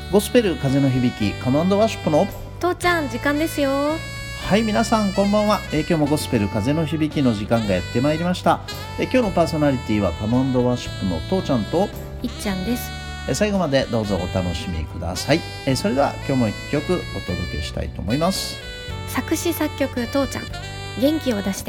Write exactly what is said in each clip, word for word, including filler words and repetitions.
ゴスペル風の響きカノンドワーシップの父ちゃん時間ですよ。 はい、皆さんこんばんは。えー、今日もゴスペル風の響きの時間がやってまいりました。えー、今日のパーソナリティはカノンドワーシップの父ちゃんといっちゃんです。 えー、最後までどうぞお楽しみください。えー、それでは今日も一曲お届けしたいと思います。 作詞作曲父ちゃん、元気を出して。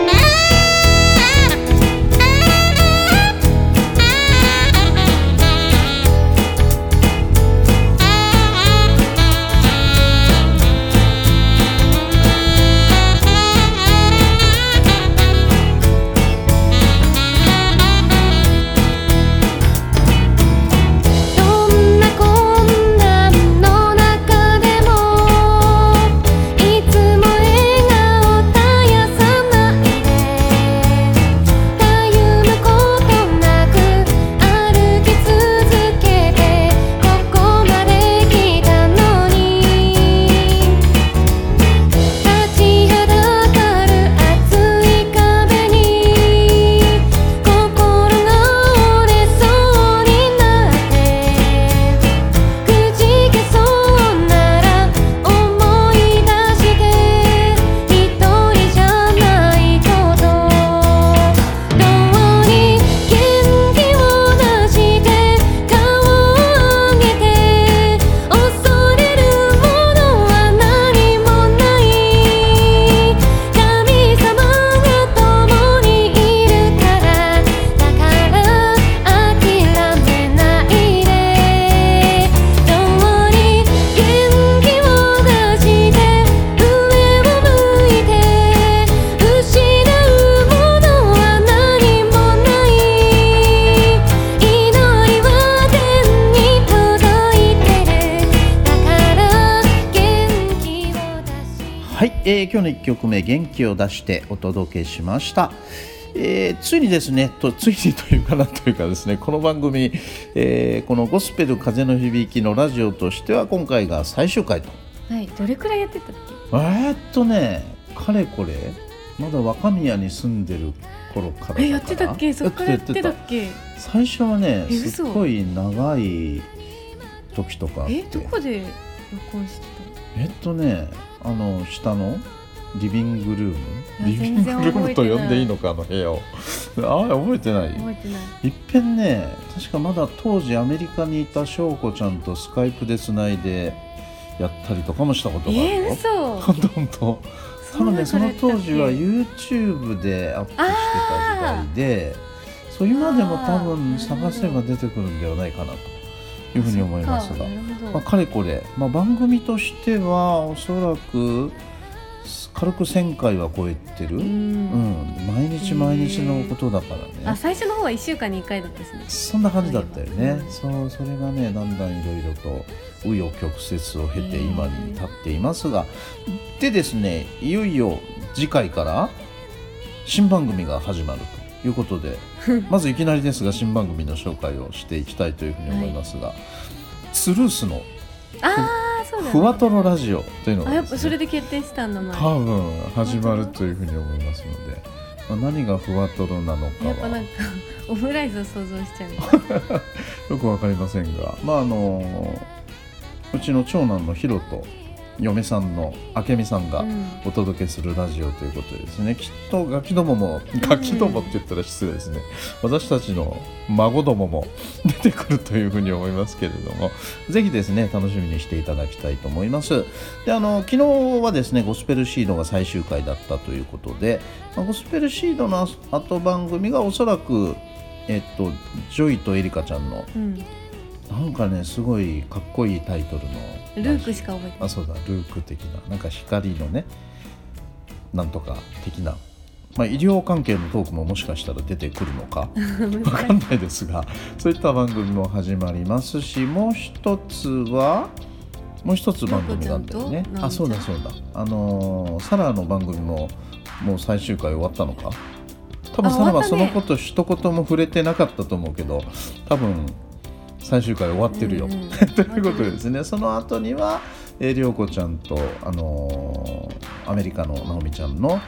えー、今日のいっきょくめ元気を出してお届けしました。えー、ついにですねとついにというかなというかですねこの番組、えー、このゴスペル風の響きのラジオとしては今回が最終回と。 はい、どれくらいやってたっけ。 えーっとねかれこれまだ若宮に住んでる頃からだから。 えやってたっけ。そっからやってたっけ。 最初はねすっごい長い時とかあって。 えどこで録音してたの。 えっとねあの下のリビングルームリビングルームと呼んでいいのかあの部屋をあ覚えてない覚えてないいっぺんね確かまだ当時アメリカにいた翔子ちゃんとスカイプでつないでやったりとかもしたことがあるよ。 えー、嘘ほんとほんと多分ねその当時は YouTube でアップしてた時代でそう今でも多分探せば出てくるんではないかなというふうに思いますが、まあ、かれこれ、まあ、番組としてはおそらく軽くせんかいは超えてる、うん、うん、毎日毎日のことだからね。 あ最初の方はいっしゅうかんにいっかいだったですね。 そんな感じだったよね、うん、そうそれがねだんだんいろいろと紆余曲折を経て今に至っていますが、でですねいよいよ次回から新番組が始まるということでまずいきなりですが新番組の紹介をしていきたいというふうに思いますが、はい、ツルースのあそうだ、ね、 ふわとろラジオというのが、ね、 あやっぱそれで決定したんだ前多分始まるというふうに思いますので、まあ、何がふわとろなのかはやっぱなんかオムライスを想像しちゃうよくわかりませんが、まああのうちの長男のヒロと嫁さんの明美さんがお届けするラジオということでですね、うん、きっとガキどももガキどもって言ったら失礼ですね、うん、私たちの孫どもも出てくるというふうに思いますけれども、ぜひですね楽しみにしていただきたいと思います。であの昨日はですねゴスペルシードが最終回だったということで、まあ、ゴスペルシードの後番組がおそらく、えっと、ジョイとエリカちゃんの、うんなんかねすごいかっこいいタイトルのルークしか覚えてない。 あそうだルーク的ななんか光のねなんとか的な、まあ、医療関係のトークももしかしたら出てくるのかわかんないですがそういった番組も始まりますし、もう一つはもう一つ番組なんだよね。あそうだそうだあのー、サラの番組ももう最終回終わったのか。多分サラはそのこと一言も触れてなかったと思うけど多分最終回終わってるよ、うんうん、ということでですねその後には涼子ちゃんと、あのー、アメリカの直美ちゃんの、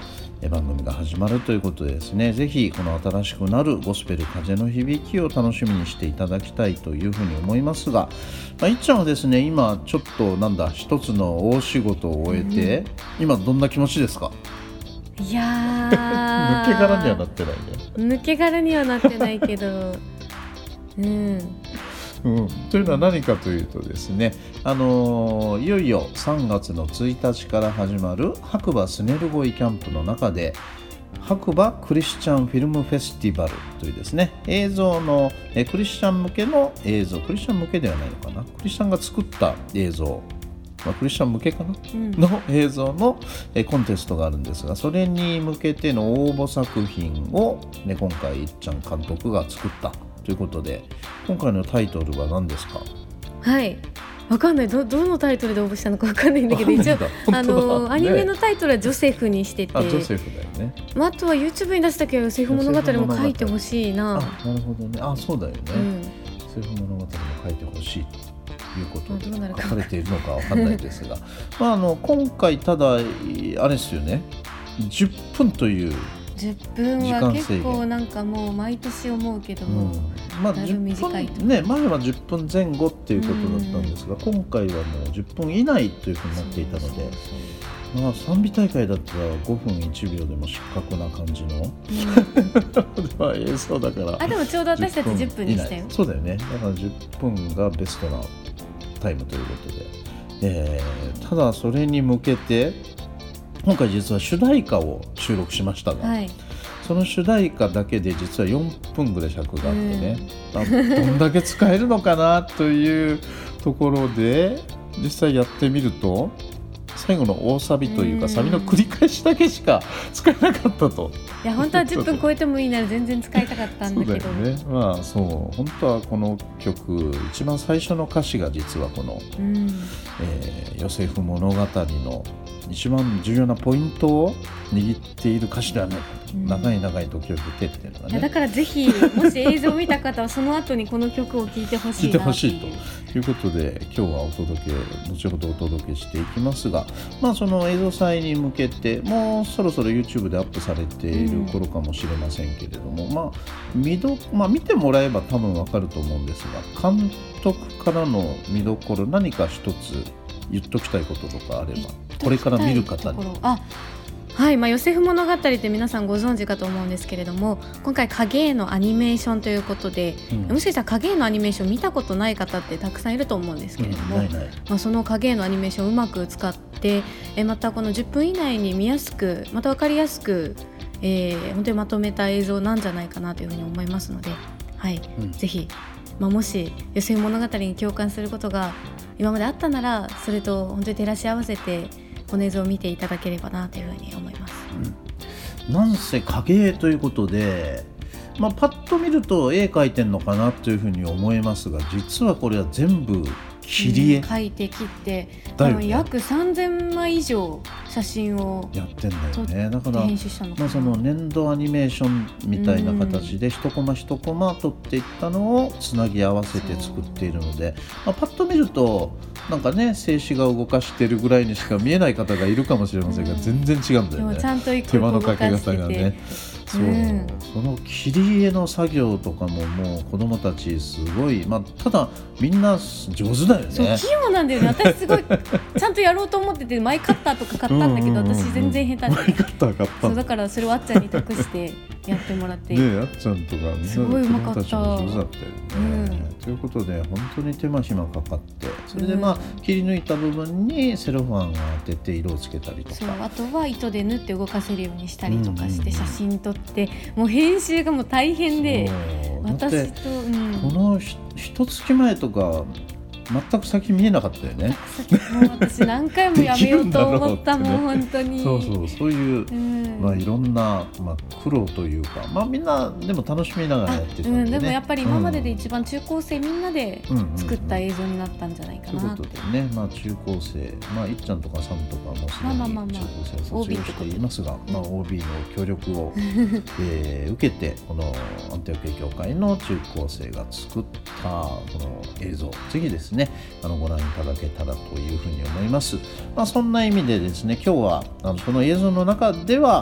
番組が始まるということでですね、ぜひこの新しくなるゴスペル風の響きを楽しみにしていただきたいというふうに思いますが、まあ、いっちゃんはですね今ちょっとなんだ一つの大仕事を終えて、うん、今どんな気持ちですか？ いやー抜け殻にはなってないね。 抜け殻にはなってないけどうんうん、というのは何かというとですね、あのー、いよいよさんがつのついたちから始まる白馬スネルゴイキャンプの中で白馬クリスチャンフィルムフェスティバルというですね映像のえクリスチャン向けの映像、クリスチャン向けではないのかな、クリスチャンが作った映像、まあ、クリスチャン向けかな、うん、の映像のえコンテストがあるんですが、それに向けての応募作品を、ね、今回いっちゃん監督が作ったということで、今回のタイトルは何ですか？ はい、わかんない、 ど, どのタイトルで応募したのかわかんないんだけど、一応あの、ね、アニメのタイトルはジョセフにしてて、 あ、ジョセフだよね、 まあ、あとは YouTube に出すときはヨセフ物語も書いてほしいな。 あ、なるほどね、あ、そうだよね、うん、ヨセフ物語も書いてほしいということで書かれているのかわかんないですがまあ、あの今回ただあれですよね、じゅっぷんというじゅっぷんは結構なんかもう毎年思うけども、うん、まあ、だいぶ短いと、 ね、前はじゅっぷんぜん後っていうことだったんですが、うん、今回はもうじゅっぷん以内というふうになっていたので、そうそうそう、まあ、賛美大会だったらごふんいちびょうでも失格な感じの、うんまあ、映像だからあ、でもちょうど私たちじゅっぷんにしたよ。 そうだよね、だからじゅっぷんがベストなタイムということで、えー、ただそれに向けて今回実は主題歌を収録しましたが、はい、その主題歌だけで実はよんぷんぐらい尺があってね、うん、どんだけ使えるのかなというところで実際やってみると最後の大サビというか、うん、サビの繰り返しだけしか使えなかったと。 いや本当はじゅっぷん超えてもいいなら全然使いたかったんだけどそうだよね、まあそう本当はこの曲一番最初の歌詞が実はこの、うんえー、ヨセフ物語の一番重要なポイントを握っている歌詞ではないかと、うん、長い長い時を経てっていうのがね、いやだからぜひもし映像を見た方はその後にこの曲を聴いてほしいな聴いてほしいということで今日はお届け後ほどお届けしていきますが、まあその映像祭に向けてもうそろそろ YouTube でアップされている頃かもしれませんけれども、うん、まあ見ど、まあ、見てもらえば多分わかると思うんですが、監督からの見どころ何か一つ言っときたいこととかあればこれから見る方に。 あ、はい、まあ、ヨセフ物語って皆さんご存知かと思うんですけれども、今回影絵のアニメーションということで、うん、もしかしたら影絵のアニメーション見たことない方ってたくさんいると思うんですけれども、うんないないまあ、その影絵のアニメーションをうまく使ってえまたこのじゅっぷん以内に見やすくまた分かりやすく、えー、本当にまとめた映像なんじゃないかなというふうに思いますので、はい、うん、ぜひ、まあ、もしヨセフ物語に共感することが今まであったならそれと本当に照らし合わせてこの映像を見ていただければなというふうに思います、 うん、なんせ影絵ということで、まあ、パッと見ると絵描いてんのかなというふうに思いますが、実はこれは全部切り絵、うん、 描いて切ってだよ、ね、約さんぜんまい以上写真をやってんだよね。だから編集したのかな、 まあ、その粘土アニメーションみたいな形で一コマ一コマ撮っていったのをつなぎ合わせて作っているので、まあ、パッと見るとなんかね静止画を動かしてるぐらいにしか見えない方がいるかもしれませんが、うん、全然違うんだよね。 でもちゃんと一個手間のかけ方がね、そう、うん、その切り絵の作業とかももう子どもたちすごい、まあ、ただみんな上手だよね。 そう器用なんだよね。私すごいちゃんとやろうと思っててマイカッターとか買ったんだけど、うんうんうん、私全然下手で、 マイカッター買ったそうだからそれをあっちゃんに託してやってもらってね、あっちゃんとかみんなの子どもたちも上手だったよね、うん、ということで本当に手間暇かかってそれでまあ、うん、切り抜いた部分にセロファンを当てて色をつけたりとか、 そうあとは糸で縫って動かせるようにしたりとかして写真撮って、もう編集がもう大変で、私と、うん、 この一月前とか全く先見えなかったよね。 もう私何回もやめようと思ったもん、ね、本当にそうそうそういう、うんまあ、いろんな、まあ、苦労というか、まあ、みんなでも楽しみながらやってたんで、ね、うん、 でもやっぱり今までで一番中高生みんなで作った映像になったんじゃないかな、 うんうんうん、ということでね、まあ、中高生、まあ、いっちゃんとかさんとかもすでに中高生を卒業していますが、まあまあまあ、オービー の協力を、えー、受けてこのアンティオ系協会の中高生が作ったこの映像ぜひですねあのご覧いただけたらというふうに思います。まあ、そんな意味でですね今日はあのこの映像の中では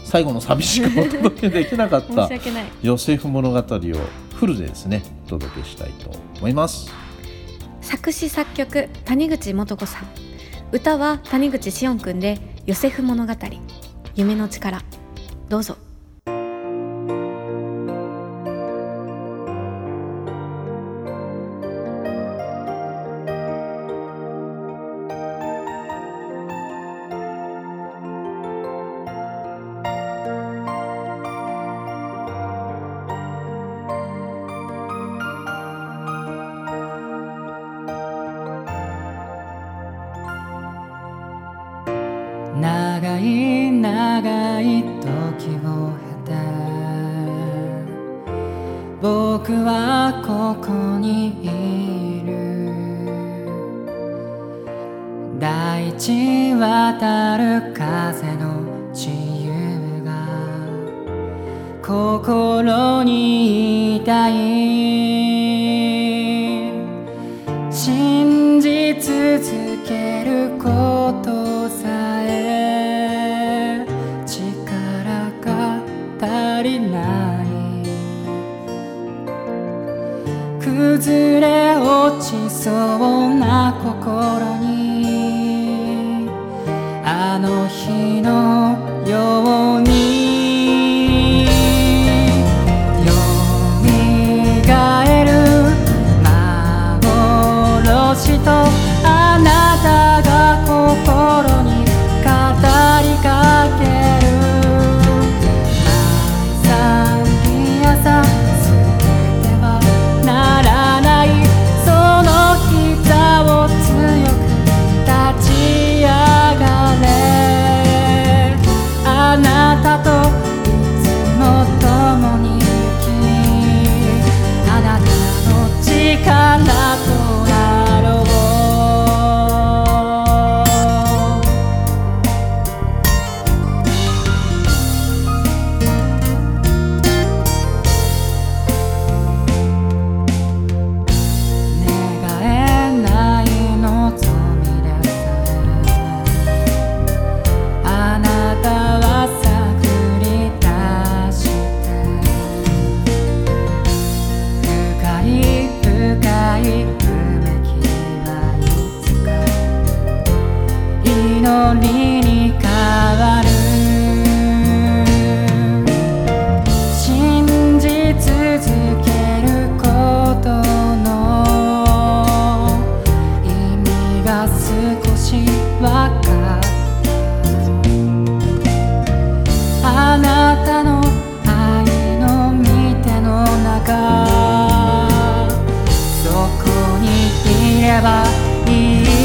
最後の寂しくお届けできなかった申し訳ない。 ヨセフ物語をフルでですねお届けしたいと思います。 作詞作曲谷口素子さん、歌は谷口しおんくんでヨセフ物語夢の力。どうぞ。 長い長い時を経て僕はここにいる。大地渡る風の自由が心に痛い。信じ続けることさえ力が足りない。崩れ落ちそうな心にあの日のようによみがえる幻とあなたが心に語りかける。毎朝朝全てはならない。その膝を強く立ち上がれ。あなたといつも共に行きあなたの力となろう。祈りに変わる。信じ続けることの意味が少しわかる。あなたの愛の御手の中そこにいればいい。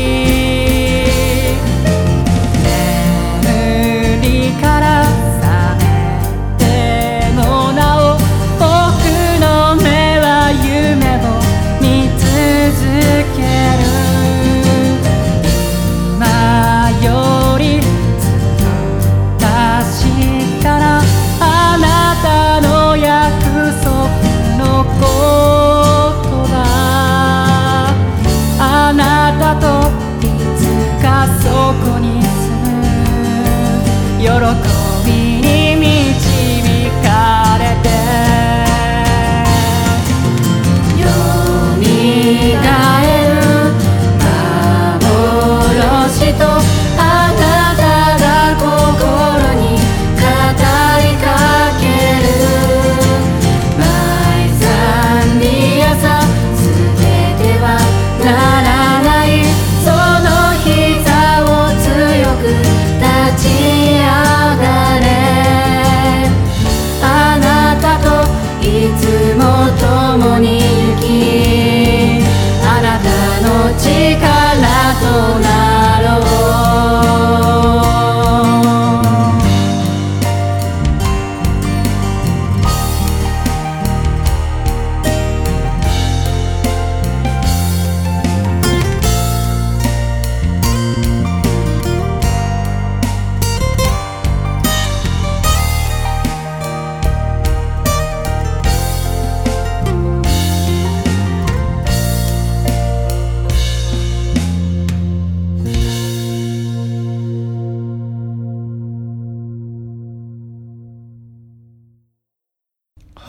から覚めてもなお僕の目は夢を見続ける。今よりずっと確かなあなたの約束の言葉。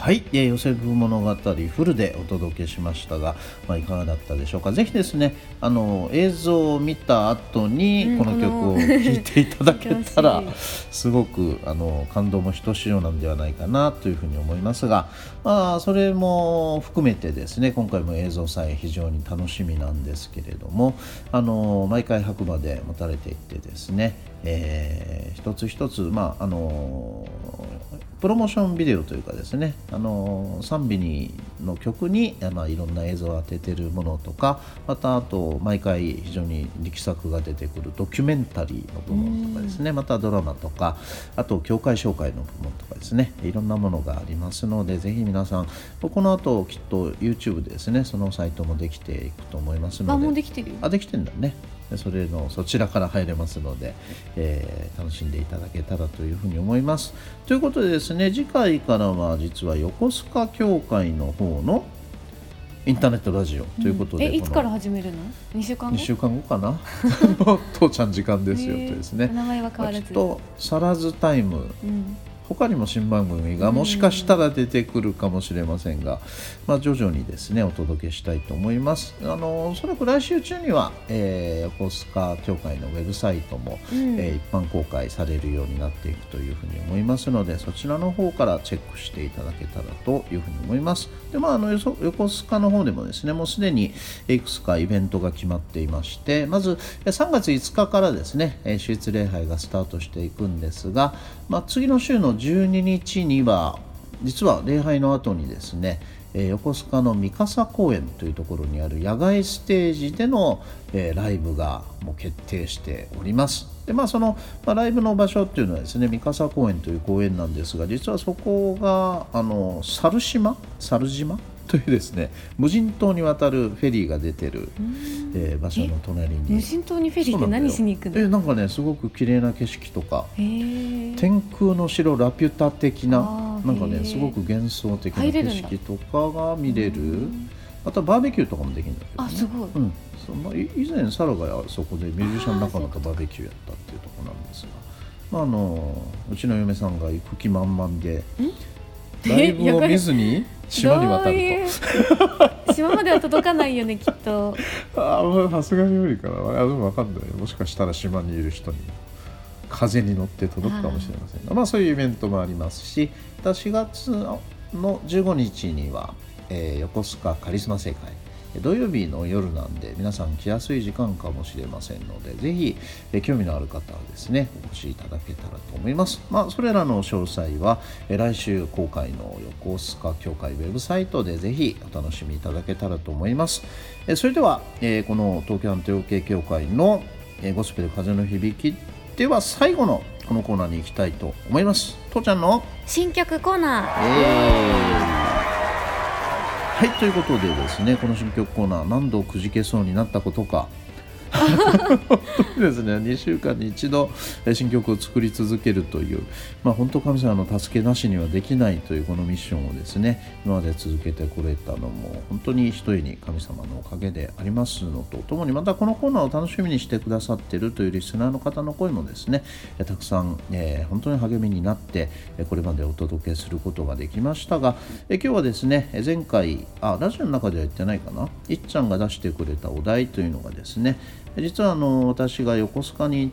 はい、えー、ヨセフ物語フルでお届けしましたが、まあ、いかがだったでしょうか。ぜひですね、あの映像を見た後にこの曲を聴いていただけたら、うん、すごくあの感動もひとしおなんではないかなというふうに思いますが、まあ、それも含めてですね、今回も映像祭非常に楽しみなんですけれども、あの毎回白馬で持たれていってですね、えー、一つ一つ、まああのプロモーションビデオというかですね、あの賛美にの曲に、まあ、いろんな映像を当てているものとか、またあと毎回非常に力作が出てくるドキュメンタリーの部門とかですね、またドラマとか、あと教会紹介の部門とかですね、いろんなものがありますので、ぜひ皆さんこの後きっと YouTube でですね、そのサイトもできていくと思いますので。 あ、もうできてるよ。 あ、できてるんだね。それのそちらから入れますので、えー、楽しんでいただけたらというふうに思います。ということでですね、次回からは実は横須賀教会の方のインターネットラジオということで、 うん、えいつから始めるの？にしゅうかんご？にしゅうかんごかな父ちゃん時間ですよとですね、 名前は変わらず、 きっとサラズタイム、うん、他にも新番組がもしかしたら出てくるかもしれませんが、まあ、徐々にですねお届けしたいと思います。あのおそらく来週中には、えー、横須賀教会のウェブサイトも、うん、えー、一般公開されるようになっていくというふうに思いますので、そちらの方からチェックしていただけたらというふうに思います。で、まあ、あの横須賀の方でもですね、もうすでにいくつかイベントが決まっていまして、まずさんがついつかからですね主日礼拝がスタートしていくんですが、まあ、次の週のじゅうににちには実は礼拝の後にですね、えー、横須賀の三笠公園というところにある野外ステージでの、えー、ライブがもう決定しております。で、まあ、その、まあ、ライブの場所っていうのはですね、三笠公園という公園なんですが、実はそこがあの猿島猿島というですね、無人島に渡るフェリーが出てる、えー、場所の隣に。 無人島にフェリーって何しに行くの？ えなんかね、すごく綺麗な景色とか、天空の城ラピュタ的な、なんかねすごく幻想的な景色とかが見れる。またバーベキューとかもできるんだけど、ね、 あ、すごい、 うん、そまあ、以前サラがそこでミュージシャン仲間とバーベキューやったっていうところなんですが、まあ、あのうちの嫁さんが行く気満々でライブを見ずに島に渡ると島までは届かないよねきっと。 あ、さすがに無理かな。あ、でも分かんない。もしかしたら島にいる人に風に乗って届くかもしれませんが、まあ、そういうイベントもありますし、しがつのじゅうごにちには、えー、横須賀カリスマ聖会、土曜日の夜なんで皆さん来やすい時間かもしれませんので、ぜひ、えー、興味のある方はですねお越しいただけたらと思います。まあ、それらの詳細は、えー、来週公開の横須賀教会ウェブサイトでぜひお楽しみいただけたらと思います。えー、それでは、えー、この東京アンテオ系教会の、えー、ゴスペル風の響きでは最後のこのコーナーに行きたいと思います。父ちゃんの新曲コーナー、 えーはい、ということでですね、この新曲コーナー何度くじけそうになったことか本当にですね、にしゅうかんに一度新曲を作り続けるという、まあ、本当神様の助けなしにはできないというこのミッションをですね今まで続けてこれたのも本当にひとえに神様のおかげでありますのとともに、またこのコーナーを楽しみにしてくださっているというリスナーの方の声もですねたくさん、えー、本当に励みになってこれまでお届けすることができましたが、え今日はですね前回あラジオの中では言ってないかな、いっちゃんが出してくれたお題というのがですね、実はあの私が横須賀に行って、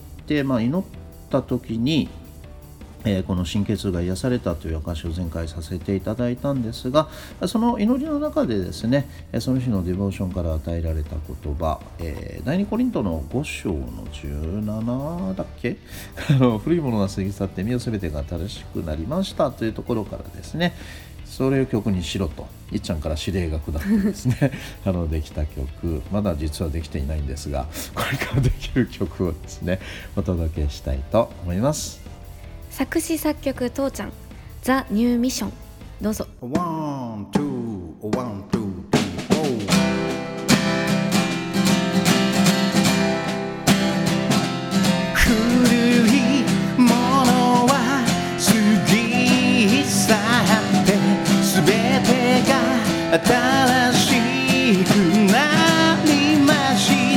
まあ、祈った時に、えー、この心血が癒されたという証を前回させていただいたんですが、その祈りの中でですねその日のディボーションから与えられた言葉、えー、第二コリントのご章のじゅうななだっけあの古いものが過ぎ去って身をすべてが新しくなりましたというところからですね、それを曲にしろといっちゃんから指令が下ってですねあのできた曲、まだ実はできていないんですがこれからできる曲をですねお届けしたいと思います。 作詞作曲父ちゃんザ・ニューミッション、どうぞ。 ワン、ツー、ワン、ツー、古いものは過ぎ去ってすべてが新しくなりました。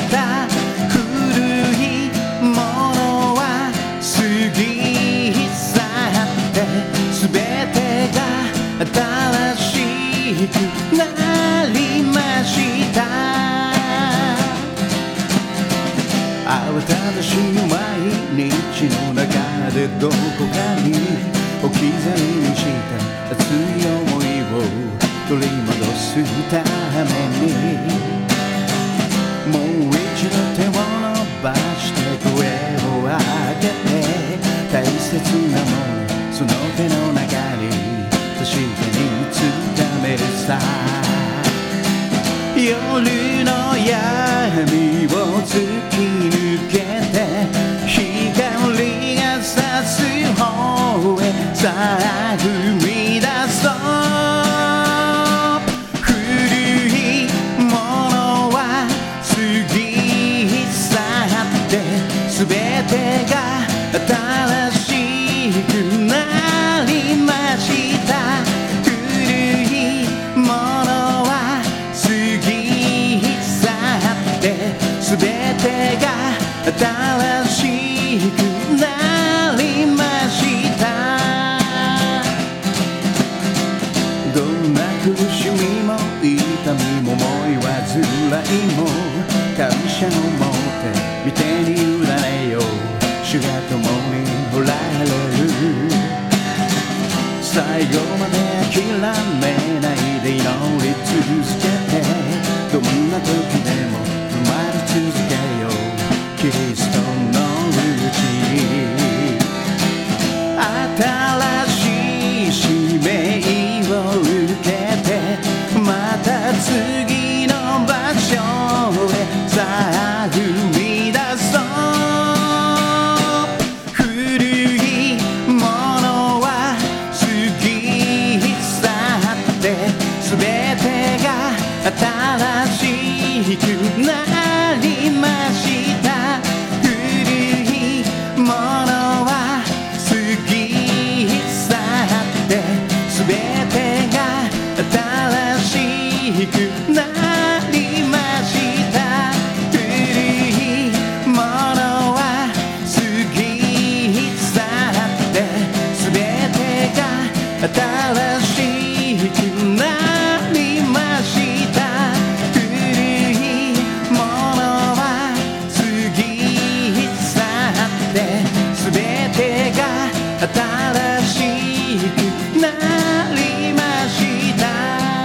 古いものは過ぎ去ってすべてが新しく慌ただしい毎日の中でどこかに置き去りにした熱い思いを取り戻すためにもう一度手を伸ばして声を上げて大切なものその手の中に確かに掴めるさ夜の闇を突き抜けて光が差す方へさあ踏み出そう古いものは過ぎ去って全てが新しくなりました古いものは過ぎ去って全てが新しくなりましたどんな苦しみも痛みも思い煩いも感謝のもって御手に委ねよう主が共におられる最後まで諦めないで祈り続けてどんな時でも踏まれ続けようキリストのうちに新しい使命を受けてまた次の場所へさあ踏み出そう古いものは過ぎ去って全てが新しくなりました古いものは過ぎ去って全てが新しくなりました古いものは過ぎ去って全てが新しくなりました古いものは過ぎ去って全てが新しくなりました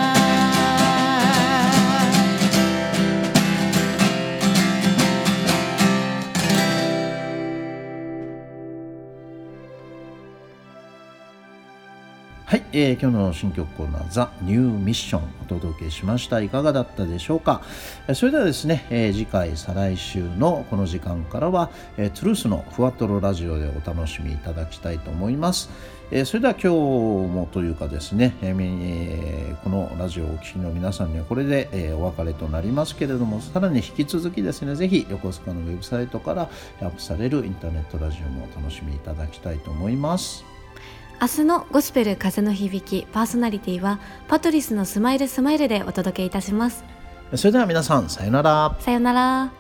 はい、えー、今日の新曲コーナーザ・ニューミッションお届けしました。いかがだったでしょうか。えー、それではですね、えー、次回再来週のこの時間からは、えー、トゥルースのふわとろラジオでお楽しみいただきたいと思います。えー、それでは今日もというかですね、えー、このラジオをお聞きの皆さんにはこれで、えー、お別れとなりますけれども、さらに引き続きですね、ぜひ横須賀のウェブサイトからアップされるインターネットラジオもお楽しみいただきたいと思います。 明日のゴスペル風の響きパーソナリティはパトリスのスマイルスマイルでお届けいたします。 それでは皆さんさよなら。 さよなら。